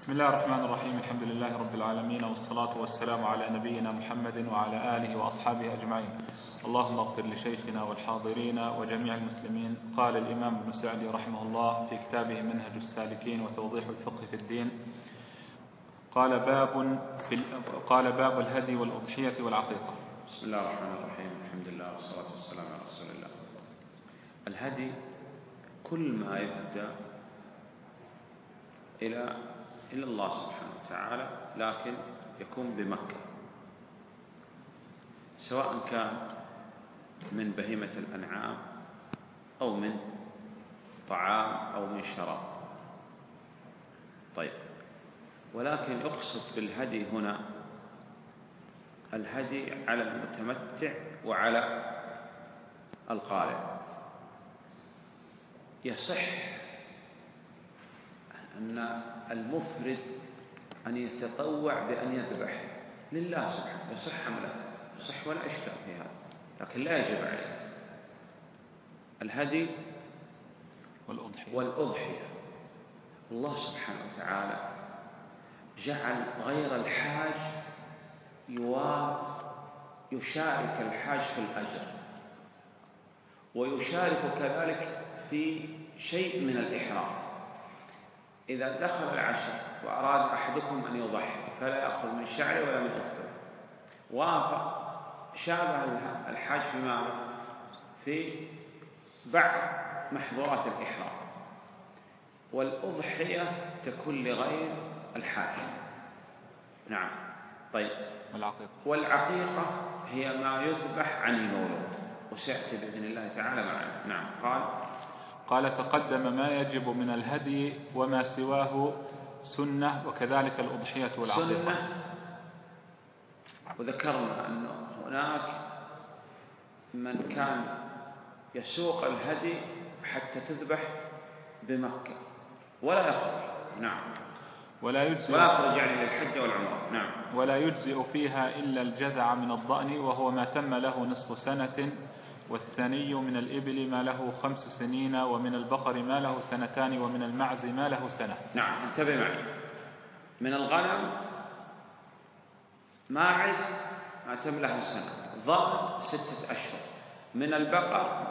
بسم الله الرحمن الرحيم. الحمد لله رب العالمين، والصلاة والسلام على نبينا محمد وعلى آله وأصحابه أجمعين. اللهم اغفر لشيخنا والحاضرين وجميع المسلمين. قال الإمام ابن سعدي رحمه الله في كتابه منهج السالكين وتوضيح الفقه في الدين، قال باب الهدي والأضحية والعقيقة. بسم الله الرحمن الرحيم. الحمد لله والصلاة والسلام على رسول الله. الهدي كل ما يهدى إلى الله سبحانه وتعالى، لكن يكون بمكة، سواء كان من بهيمة الأنعام أو من طعام أو من شراب. طيب، ولكن يقصد بالهدي هنا الهدي على المتمتع وعلى القارئ. يصح أن المفرد أن يتطوع بأن يذبح لله سبحانه، يصح أم لا؟ يصح ولا إشكال في هذا، لكن لا يجب عليه. الهدي والأضحية الله سبحانه وتعالى جعل غير الحاج يشارك الحاج في الأجر، ويشارك كذلك في شيء من الإحرام. إذا دخل العشر وأراد أحدكم أن يضحي فلا يأخذ من شعره ولا من أفضل، وشابه الحاج في بعض محظورات الإحرام. والأضحية تكون لغير الحاج. نعم. طيب، والعقيقة هي ما يذبح عن المولود، وسيأتي بإذن الله تعالى معنا. نعم. قال تقدم ما يجب من الهدي وما سواه سنة، وكذلك الأضحية والعقيقة سنة. وذكرنا أن هناك من كان يسوق الهدي حتى تذبح بمكة ولا يخرج. نعم. ولا يخرج يعني للحج والعمرة. نعم. ولا يجزئ فيها إلا الجذع من الضأن، وهو ما تم له نصف سنة، والثني من الإبل ما له 5 سنين، ومن البقر ما له 2 سنين، ومن المعز ما له 1 سنة. نعم، انتبه معي. من الغنم ماعز ما تم له 1 سنة، ضأن 6 أشهر. من البقر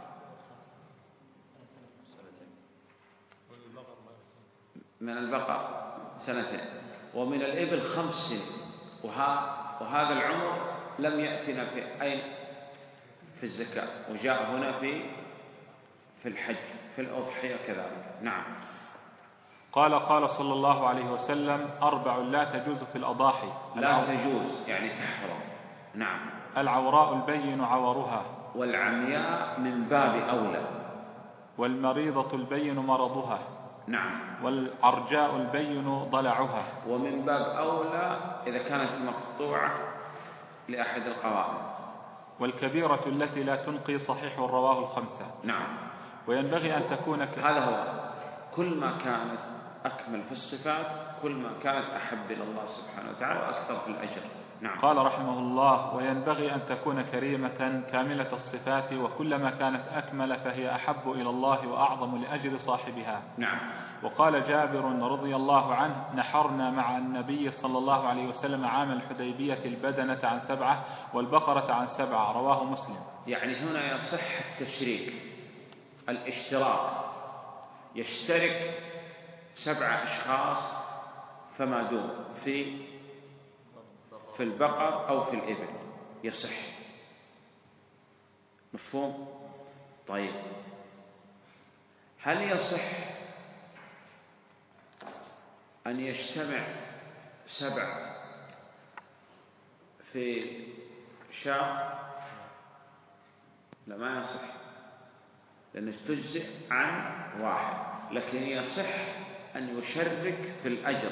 2 سنين، ومن الإبل 5 سنين. وهذا العمر لم يأتنا في أين؟ في الزكاة، وجاء هنا في الحج، في الأضحية كذلك. نعم. قال صلى الله عليه وسلم: 4 لا تجوز في الأضاحي. لا تجوز يعني تحرم. نعم. العوراء البين عورها، والعمياء من باب أولى، والمريضة البين مرضها. نعم. والعرجاء البين ضلعها، ومن باب أولى إذا كانت مقطوعة لأحد القوائم. والكبيرة التي لا تنقي صحيح رواه 5. نعم. وينبغي أن تكون هذا هو. كل ما كانت أكمل في الصفات كل ما كانت أحب إلى الله سبحانه وتعالى وأكثر في الأجر. نعم. قال رحمه الله: وينبغي أن تكون كريمة كاملة الصفات، وكلما كانت أكمل فهي أحب إلى الله وأعظم لأجر صاحبها. نعم. وقال جابر رضي الله عنه: نحرنا مع النبي صلى الله عليه وسلم عام الحديبية البدنة عن 7 والبقرة عن 7، رواه مسلم. يعني هنا يصح التشريك، الاشتراك، يشترك 7 أشخاص فما دون في البقر أو في الإبل، يصح. مفهوم؟ طيب، هل يصح أن يجتمع 7 في شاة؟ لا، ما يصح، لأنه تجزئ عن 1، لكن يصح أن يشرك في الأجر.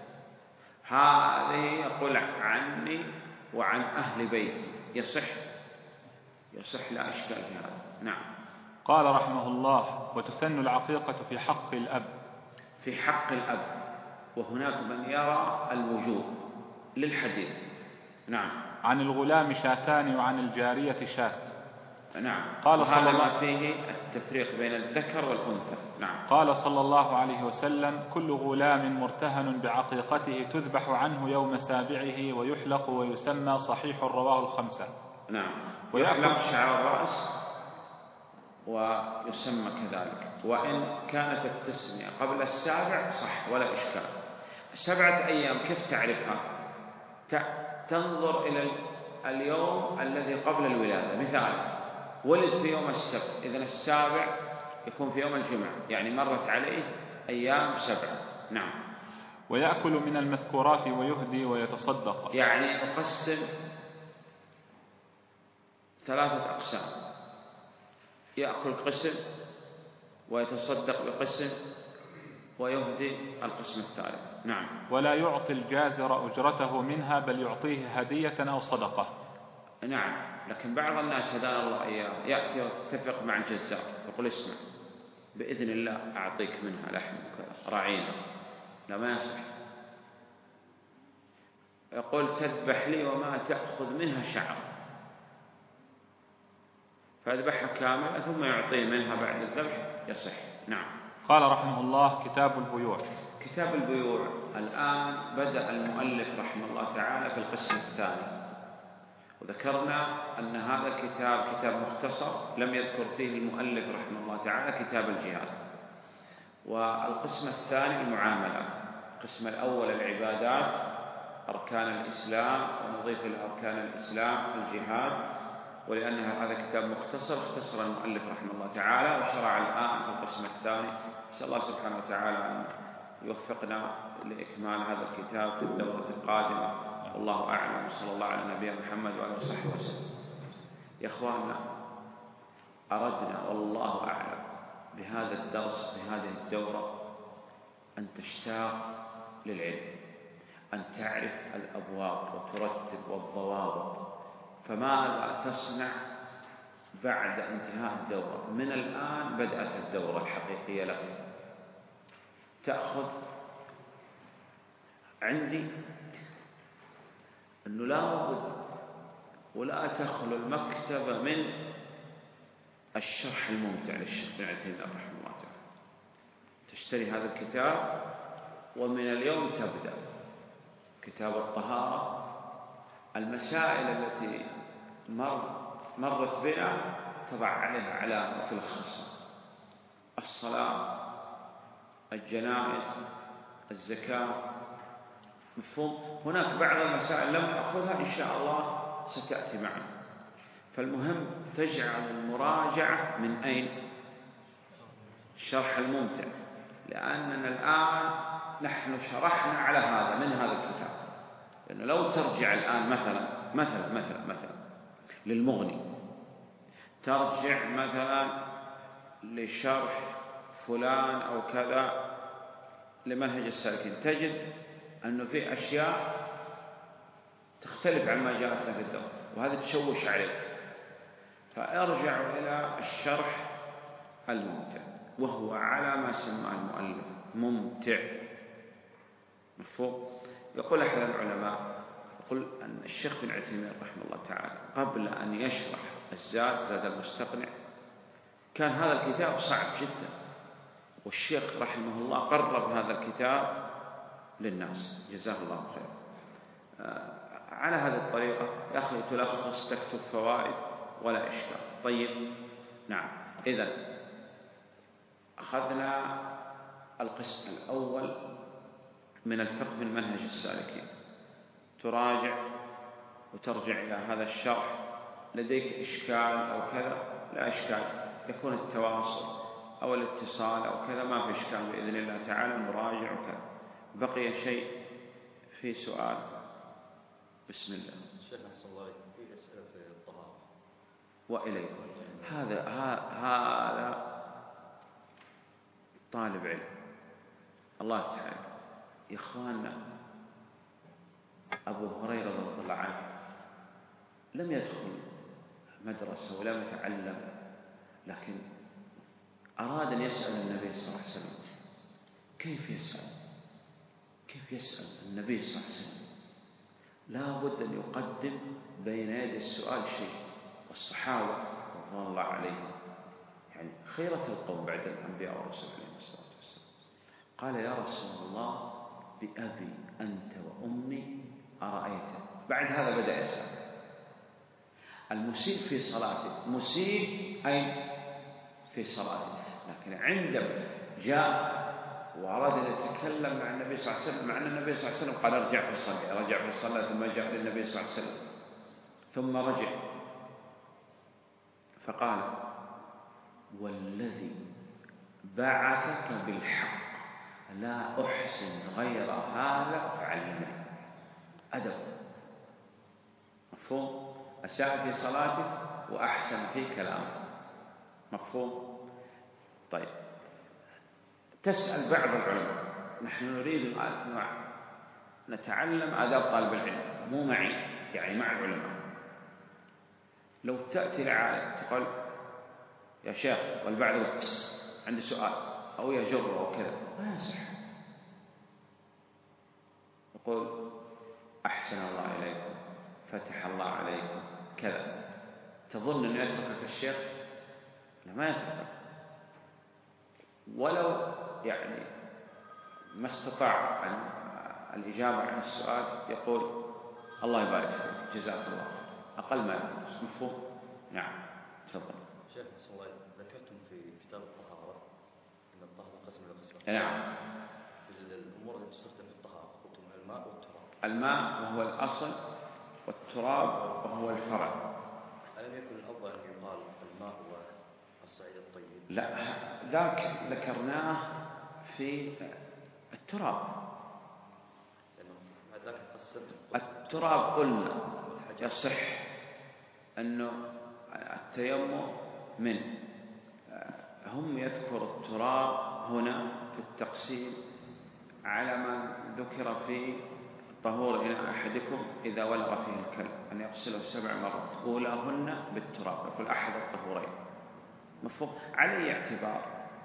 هذه يقول عني وعن أهل بيتي، يصح لا إشكال في هذا. نعم. قال رحمه الله: وتسن العقيقة في حق الأب. في حق الأب، وهناك من يرى الوجوب للحديث. نعم. عن الغلام 2 وعن الجارية 1. نعم. قال هذا ما فيه التفريق بين الذكر والأنثى. نعم. قال صلى الله عليه وسلم: كل غلام مرتهن بعقيقته تذبح عنه يوم سابعه ويحلق ويسمى صحيح، رواه الخمسة. نعم. ويحلق شعر الرأس ويسمى كذلك، وإن كانت التسمية قبل السابع صح ولا إشكال. 7 أيام كيف تعرفها؟ تنظر إلى اليوم الذي قبل الولادة. مثال: ولد في يوم السبت، إذن السابع يكون في يوم الجمعة، يعني مرت عليه أيام 7. نعم. ويأكل من المذكورات ويهدي ويتصدق، يعني يقسم 3 أقسام: يأكل قسم، ويتصدق بقسم، ويهدي القسم الثالث. نعم. ولا يعطي الجازر أجرته منها، بل يعطيه هدية أو صدقة. نعم. لكن بعض الناس هدانا الله إياه يأتي ويتفق مع الجزار يقول: اسمع، بإذن الله أعطيك منها لحم راعينا. لا، ما يصح. يقول: تذبح لي وما تأخذ منها شعر، فأذبحها كاملة ثم يعطيه منها بعد الذبح، يصح. نعم. قال رحمه الله: كتاب البيوع. كتاب البيوع الآن بدأ المؤلف رحمه الله تعالى في القسم الثاني، وذكرنا أن هذا الكتاب كتاب مختصر لم يذكر فيه المؤلف رحمه الله تعالى كتاب الجهاد. والقسم الثاني المعاملات. القسم الأول العبادات، أركان الإسلام، ونضيف إلى أركان الإسلام الجهاد. ولأن هذا كتاب مختصر اختصر المؤلف رحمه الله تعالى وشرع الآن في القسم الثاني. نسأل الله سبحانه وتعالى أن يوفقنا لإكمال هذا الكتاب في الدورة القادمة، والله أعلم. وصلى الله على نبينا محمد وعلى آله وصحبه وسلم. يا إخواننا، أردنا والله أعلم بهذا الدرس بهذه الدورة أن تشتاق للعلم، أن تعرف الأبواب وترتب والضوابط. فماذا تصنع بعد انتهاء الدورة؟ من الآن بدأت الدورة الحقيقية لك. تأخذ عندي أنه لا بد ولا تخلو المكتبة من الشرح الممتع للشيخ بن عثيمين رحمه الله تعالى. تشتري هذا الكتاب، ومن اليوم تبدأ كتاب الطهارة. المسائل التي مرت بنا تضع عليها علامة وتلخصها: الصلاة، الجنائز، الزكاة. مفهوم؟ هناك بعض المسائل لم أخذها إن شاء الله ستأتي معنا. فالمهم تجعل المراجعة من أين؟ الشرح الممتع. لأننا الآن نحن شرحنا على هذا من هذا الكتاب. لأنه لو ترجع الآن مثلا للمغني، ترجع مثلا لشرح فلان أو كذا لمنهج السالكين، تجد أنه في أشياء تختلف عما جاءتنا في الدرس، وهذا تشوش عليك. فارجعوا إلى الشرح الممتع، وهو على ما سماه المؤلف ممتع. مفهوم؟ يقول أحد العلماء، يقول أن الشيخ بن عثيمين رحمه الله تعالى قبل أن يشرح زاد المستقنع كان هذا الكتاب صعب جدا، والشيخ رحمه الله قرب هذا الكتاب للناس، جزاه الله خير. على هذه الطريقة يا أخي تلخص، تكتب فوائد ولا إشكال. طيب، نعم. إذن أخذنا القسم الأول من الفقه من منهج السالكين. تراجع وترجع إلى هذا الشرح. لديك إشكال أو كذا، لا إشكال، يكون التواصل أو الاتصال أو كذا، ما في إشكال بإذن الله تعالى، مراجع وكذا. بقي شيء في سؤال؟ بسم الله. الشيخ أحسن الله عليك، في أسئلة في الطهارة وإليكم. هذا طالب علم الله تعالى. يا إخواننا، أبو هريرة رضي الله عنه لم يدخل مدرسة ولم يتعلم، لكن أراد أن يسأل النبي صلى الله عليه وسلم. كيف يسأل النبي صلى الله عليه وسلم؟ لا بد أن يقدم بين يدي السؤال شيء. والصحابة رضوان الله عليهم، يعني خيرة القوم بعد الأنبياء والرسل عليهم الصلاة والسلام، قال يا رسول الله بأبي أنت وأمي أرأيت. بعد هذا بدأ يسأل. المسيء في صلاته مسيء أي في صلاته، لكن عندما جاء وأراد أن يتكلم مع النبي صلى الله عليه وسلم، مع أن النبي صلى الله عليه وسلم قال ارجع فصلي، رجع في الصلاة ثم جاء للنبي صلى الله عليه وسلم ثم رجع فقال والذي بعثك بالحق لا أحسن غير هذا فعلمني. أدب، مفهوم؟ أساء في صلاته وأحسن في كلامه، مفهوم؟ طيب، تسأل بعض العلماء، نحن نريد أن نتعلم آداب طالب العلم، مو معي، يعني مع العلماء. لو تأتي لعالم تقول يا شيخ، والبعض عنده سؤال أو يجر أو كذا، ما يصح. يقول أحسن الله إليكم، فتح الله عليكم، كذا. تظن أن يتركك الشيخ؟ لا، ما يتركك، ولو يعني ما استطاع الإجابة عن السؤال يقول الله يبارك فيك، جزاك الله، أقل ما يقول، مفهوم؟ نعم، تفضل. شيخ بسم الله، ذكرتم في كتاب الطهارة أن الطهارة قسم إلى قسمين. نعم. الأمور التي تستخدم في الطهارة قلتم الماء والتراب. الماء وهو الأصل، والتراب وهو الفرع. ألم يكن الأفضل أن يقال الماء هو الصعيد الطيب؟ لا، ذاك ذكرناه في التراب. التراب قلنا يصح أنه التيمم من، هم يذكر التراب هنا في التقسيم على ما ذكر في طهور إناء أحدكم إذا ولغ فيه الكلب أن يغسله 7 مرات أولاهن بالتراب، يقول أحد الطهورين، مفهوم؟ على أي اعتبار؟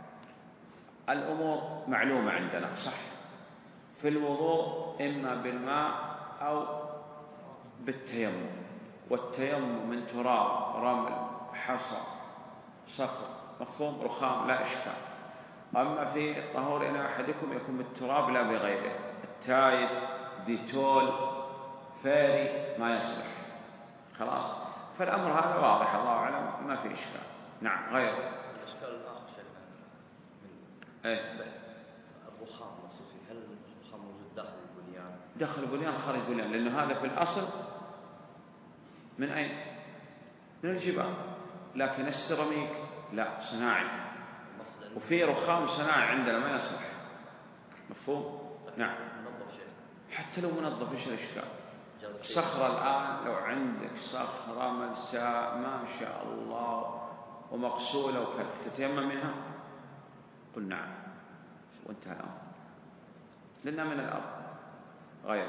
الأمور معلومة عندنا، صح؟ في الوضوء إما بالماء أو بالتيمم، والتيمم من تراب، رمل، حصى، صخر، مفهوم؟ رخام، لا إشكال. أما في طهور إناء أحدكم يكون بالتراب لا بغيره، التايد، ديتول، فاري، ما يصلح، خلاص. فالأمر هذا واضح، الله أعلم، ما في إشكال. نعم. غير الإشكال الآخر شيخنا من الرخام مخصوصي، هل الرخام موجود داخل البنيان؟ داخل البنيان خارج البنيان، لأنه هذا في الأصل من أين؟ من الجبال، لكن السيراميك لا، صناعي، وفي رخام صناعي عندنا ما يصلح، مفهوم؟ نعم. حتى لو منظف ايش الاشكال؟ صخرة الآن لو عندك صخرة ملساء ما شاء الله ومغسولة وكذا تتيمم منها؟ قل نعم، وانتهى الأمر، لأنها من الأرض. غير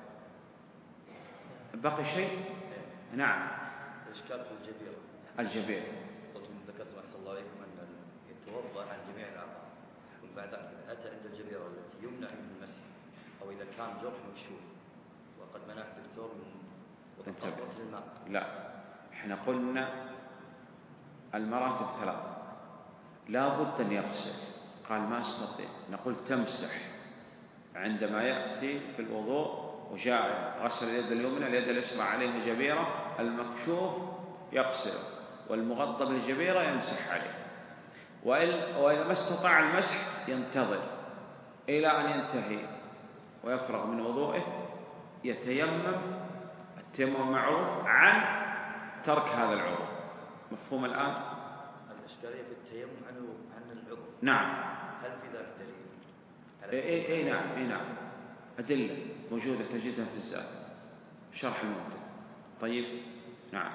بقي شيء؟ نعم. الإشكال في الجبيرة. الجبيرة قلتم ذكرتم أحسن الله عليكم أن يتوضأ عن جميع الأعضاء، وبعد أتى عند الجبيرة التي يمنع من المسح، أو إذا كان جرح مكشوف وقد منع الدكتور من وتطهرت الماء. لا، احنا قلنا المراتب 3، لا بد أن يغسل. قال ما استطيع، نقول تمسح عندما يأتي في الوضوء وجاء غسل اليد اليمنى، اليد اليسرى عليها جبيرة، المكشوف يغسل والمغطى بالجبيرة يمسح عليه. وإذا ما استطاع المسح ينتظر إلى أن ينتهي ويفرغ من وضوئه، يتيمم التيمم معروف عن ترك هذا العضو، مفهوم الآن؟ الإشكالية في التيمم عن العضو. نعم. هل في ذلك دليل؟ نعم، أدلة موجودة تجدها في الزاد شرح الممتع. طيب، نعم.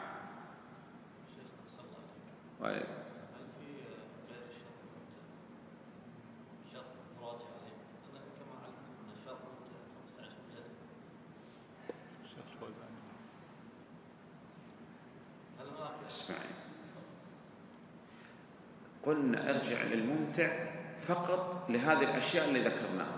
وعليكم. هل في غير الشرط الممتع شرط مراجع عليه؟ أنا كما علمتم أن الشرط ممتع 15 مجلد. هل هناك؟ اسمعي، قلنا ارجع للممتع فقط لهذه الأشياء اللي ذكرناها،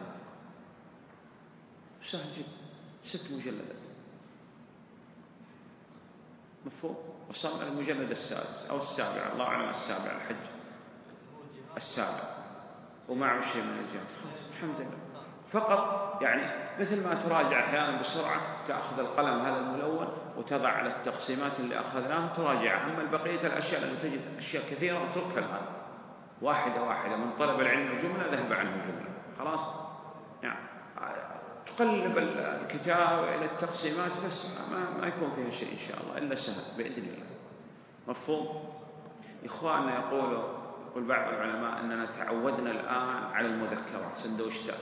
سهل جدا، 6 مجلدات، مفهوم؟ وصلنا المجلد السادس أو السابع، الله أعلم، السابع، الحج السابع، ومعه شيء من الجهاد. الحمد لله. فقط يعني مثل ما تراجع أحيانا بسرعة، تأخذ القلم هذا الملون وتضع على التقسيمات اللي أخذناها تراجعها. أما بقية الأشياء لأنه تجد أشياء كثيرة اتركها الآن واحدة واحدة. من طلب العلم جملة ذهب عنه جملة، خلاص يعني تقلب الكتاب إلى التقسيمات بس ما يكون فيها شيء إن شاء الله إلا سهل بإذن الله. مفهوم؟ إخواننا يقول بعض العلماء أننا تعودنا الآن على المذكرات، سندوشتات.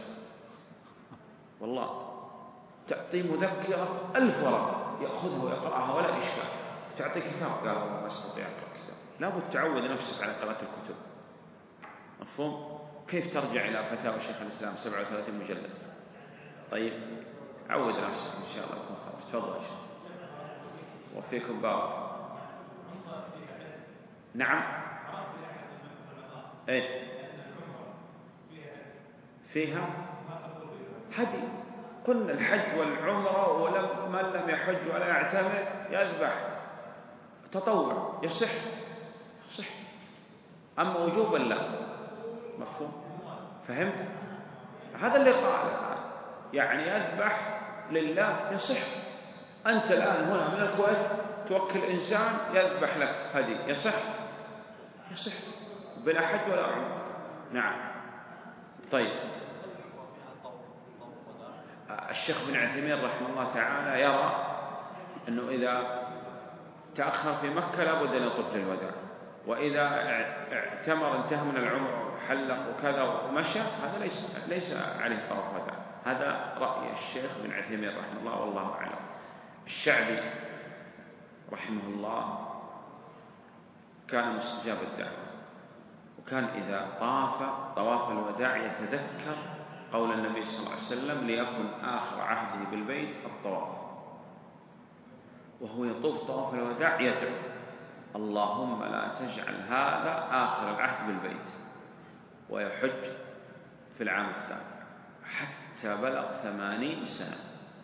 والله تعطي مذكرة 1000 ورقة يأخذها ويقرأها ولا إشكال. تعطي كتاب قال والله ما استطيع أقرأ كتاب. لابد تعود نفسك على قراءة الكتب. مفهوم؟ كيف ترجع إلى فتاوى شيخ الإسلام 37 مجلد؟ طيب عود نفسك إن شاء الله يكون خير. تفضل وفيكم بارك. نعم. ايه فيها هدي. قلنا الحج والعمرة، من لم يحج ولا يعتمر يذبح تطوع يصح. أما وجوبا لا. مفهوم؟ فهمت؟ هذا اللي قال يعني يذبح لله يصح. أنت الآن هنا من الكويت توكل إنسان يذبح لك هدي يصح بلا حج ولا عمرة. نعم. طيب الشيخ بن عثيمين رحمه الله تعالى يرى أنه إذا تأخر في مكة لابد أن يطوف للوداع، وإذا اعتمر انتهى من العمر وحلق وكذا ومشى هذا ليس عليه طواف وداع. هذا رأي الشيخ بن عثيمين رحمه الله والله أعلم. الشعبي رحمه الله كان مستجاب الدعوة، وكان إذا طاف طواف الوداع يتذكر قول النبي صلى الله عليه وسلم ليكن آخر عهده بالبيت الطواف، وهو يطوف طواف الوداع يدعو اللهم لا تجعل هذا آخر العهد بالبيت، ويحج في العام الثاني حتى بلغ 80 سنة.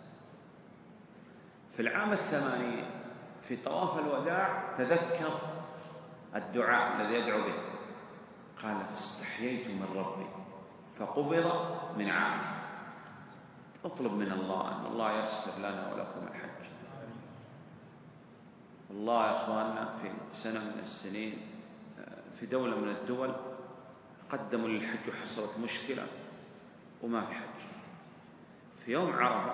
في العام 80 في طواف الوداع تذكر الدعاء الذي يدعو به، قال فاستحييت من ربي فقبض من عامه. اطلب من الله أن الله ييسر لنا ولكم الحج. والله يا أخواننا في سنة من السنين في دولة من الدول قدموا للحج وحصلت مشكلة وما في حج. في يوم عرفة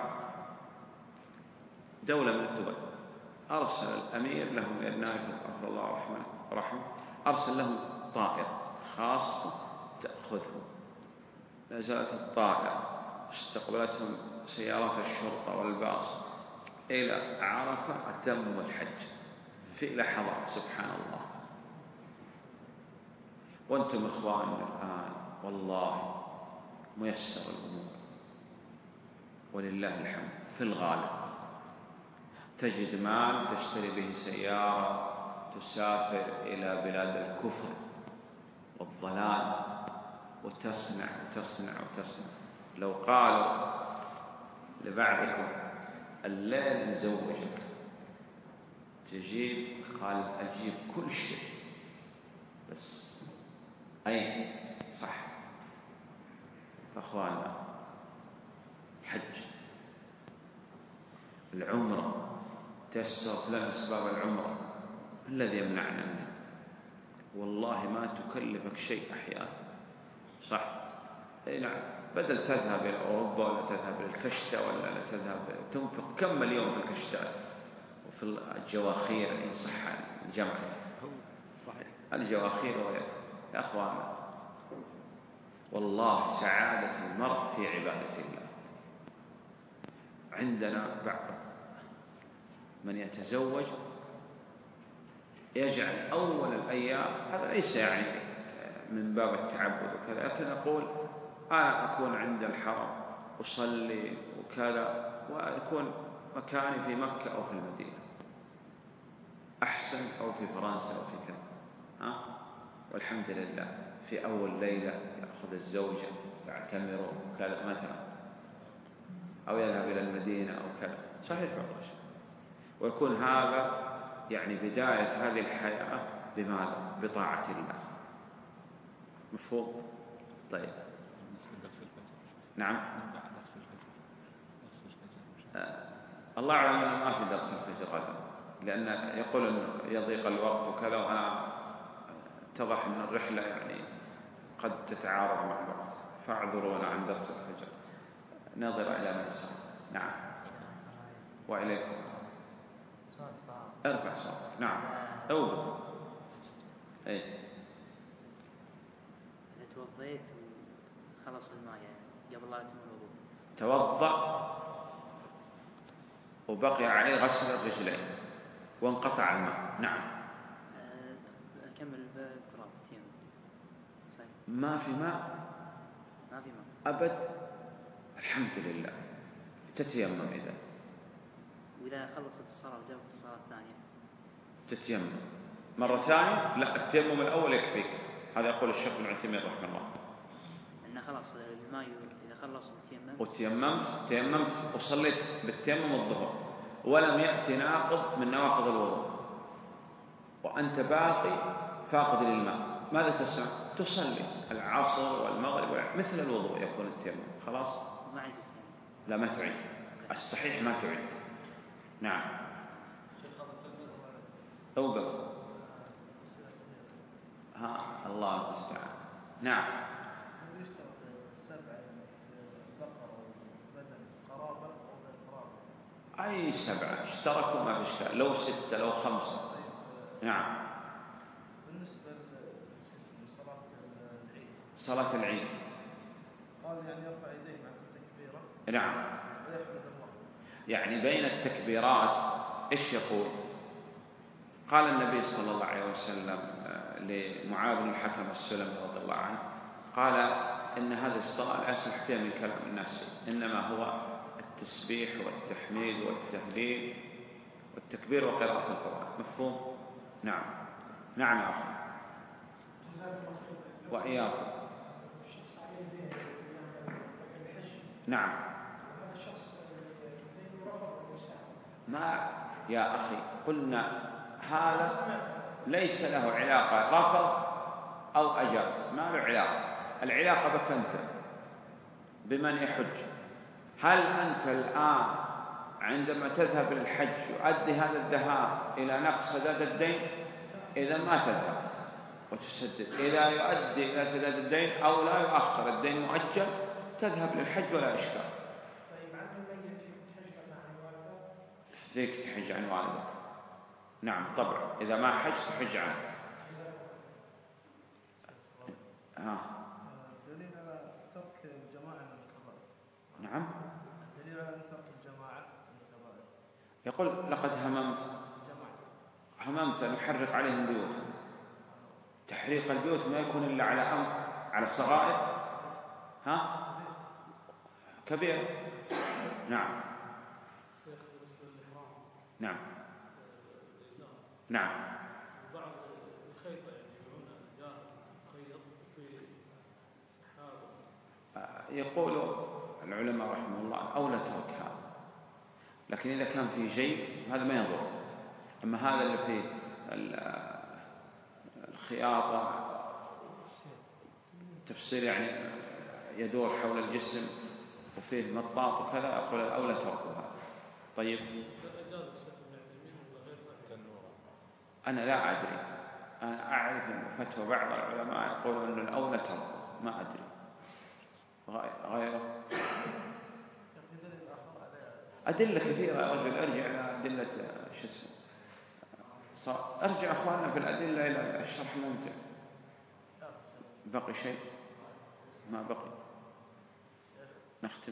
دولة من الدول أرسل الأمير لهم إرناء غفر الله رحمه، أرسل لهم طائرة خاصة تأخذهم. نزلت الطائرة استقبلتهم سيارات الشرطة والباص إلى عرفة، أتموا الحج في لحظات سبحان الله. وأنتم إخواننا الآن والله ميسر الأمور ولله الحمد. في الغالب تجد مال تشتري به سيارة تسافر إلى بلاد الكفر والضلال وتصنع. لو قالوا لبعضكم الليل نزوجك تجيب، قال أجيب كل شيء بس أين صح. أخواننا حج العمرة تيسرت لنا أسباب العمرة، الذي يمنعنا منه والله ما تكلفك شيء أحيانا صح. أي نعم، بدل تذهب إلى أوروبا ولا تذهب إلى الكشتة ولا تذهب تنفق كم مليون في الكشتات وفي الجواخير إن صح الجمع الجواخير يا أخوانا والله سعادة المرء في عبادة الله. عندنا بعض من يتزوج يجعل أول الأيام، هذا ليس يعني من باب التعبد وكذا، لكن أقول أنا أكون عند الحرم أصلي وكذا، ويكون مكاني في مكة أو في المدينة أحسن، أو في فرنسا أو في كذا. والحمد لله في أول ليلة يأخذ الزوجة تعتمر وكذا مثلا، أو يذهب إلى المدينة أو كذا، صحيح ويكون هذا يعني بداية هذه الحياة بماذا؟ بطاعة الله. مفهوم؟ طيب. نعم. الله أعلم أنه ما في درس الفجر غدا، لأن يقول أنه يضيق الوقت وكذا، وأنا اتضح أن الرحلة يعني قد تتعارض مع الوقت، فاعذرونا عن درس الفجر، نظر إلى من سمع. نعم. وإليكم. ارفع صوتك. نعم. أوبد. إيه. إذا توضيت وخلص الماء قبل لا يتم الوضوء، توضأ وبقي عليه غسل الرجلين وانقطع الماء. نعم. أكمل بالتراب تيمم. ما في ماء؟ ما في ماء أبد. الحمد لله. تتيمم إذا. وإذا خلصت الصلاة وجابت الصلاة الثانية تتيمم مرة ثانية؟ لا، التيمم الأول يكفيك. هذا يقول الشيخ ابن عثيمين رحمه الله. إن خلاص الماء إذا خلص تيممت وصليت بالتيمم الظهر ولم يأتي ناقض من نواقض الوضوء وأنت باقي فاقد للماء، ماذا تصنع؟ تصلي العصر والمغرب مثل الوضوء يكون التيمم. خلاص. ما عندي. لا، ما تعيد. الصحيح ما تعيد. نعم. أوقف. الله المستعان. نعم. أي 7 اشتركوا ما في إشكال، لو 6 لو 5. نعم. بالنسبة صلاة العيد قال يعني يرفع يديه مع التكبيرة. نعم. ويحمد الله. يعني بين التكبيرات إيش يقول؟ قال النبي صلى الله عليه وسلم لمعاذ بن الحكم السلمي رضي الله عنه، قال إن هذه الصلاة لا يصح فيها من كلام الناس، إنما هو التسبيح والتحميد والتهليل والتكبير وقراءة القرآن. مفهوم؟ نعم. نعم يا أخي. وإياكم. نعم. ما يا أخي قلنا هذا ليس له علاقة رفض أو أجاز، ما له علاقة. العلاقة بك أنت بمن يحج. هل أنت الآن عندما تذهب للحج يؤدي هذا الذهاب إلى نقص سداد الدين؟ إذا ما تذهب وتسدد. إذا يؤدي إلى سداد الدين أو لا يؤخر الدين مؤجل تذهب للحج ولا إشكال. فيك تحج عن والدك. نعم طبعا، إذا ما حج تحج عنه. دليل على ترك الجماعة من الكبائر. نعم. دليل على ترك الجماعة من الكبائر. يقول لقد هممت أن أحرق عليهم بيوتهم. تحريق البيوت ما يكون إلا على الصغائر. كبير. نعم. نعم. نعم. بعض الخيطة يبيعون جاهز خيط في سحاب. يقول العلماء رحمه الله أولى ترك هذا، لكن إذا كان في جيب هذا ما يضر. أما هذا اللي فيه الخياطة تفصيل يعني يدور حول الجسم وفيه مطاط وكذا، أقول الأولى تركها. طيب. أنا لا أدري. أنا أعرف أن فتوى بعض العلماء يقولون أن الأولى تركه، ما أدري غيره. أدلة كثيرة يا رجل، أرجع إلى أدلة أرجع أخواننا في الأدلة إلى الشرح الممتع. بقي شيء؟ ما بقي. نختم.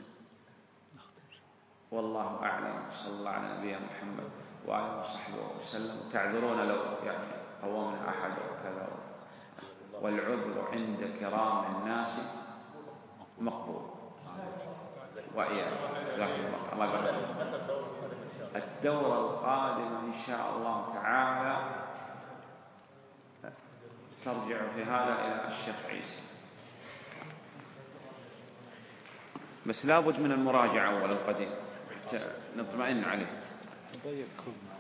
والله أعلم. صلى الله على نبينا محمد وآله وصحبه وسلم. تعذرون لو يعني قومنا أحد وكذا، والعذر عند كرام الناس مقبول. وإياك. الله يبارك. الدورة القادمة إن شاء الله تعالى ترجع في هذا إلى الشيخ عيسى، بس لابد من المراجعة أول القديم حتى نطمئن عليه.